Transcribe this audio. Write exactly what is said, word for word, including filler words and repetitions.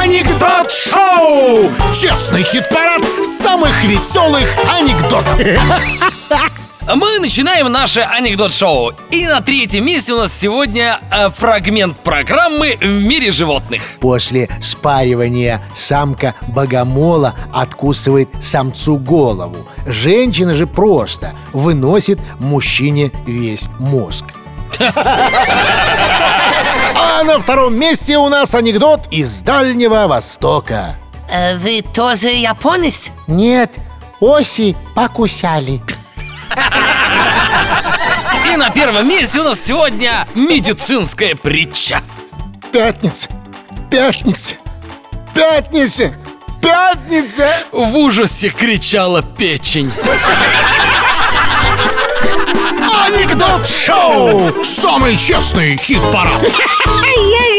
Анекдот шоу! Честный хит-парад самых веселых анекдотов. Мы начинаем наше анекдот-шоу. И на третьем месте у нас сегодня э, фрагмент программы «В мире животных». После спаривания самка богомола откусывает самцу голову. Женщина же просто выносит мужчине весь мозг. А на втором месте у нас анекдот из Дальнего Востока. Э, Вы тоже японец? Нет, оси покусали. И на первом месте у нас сегодня медицинская притча. Пятница, пятница, пятница, пятница. В ужасе кричала печень. Анекдот шоу! Самый честный хит-парад. Я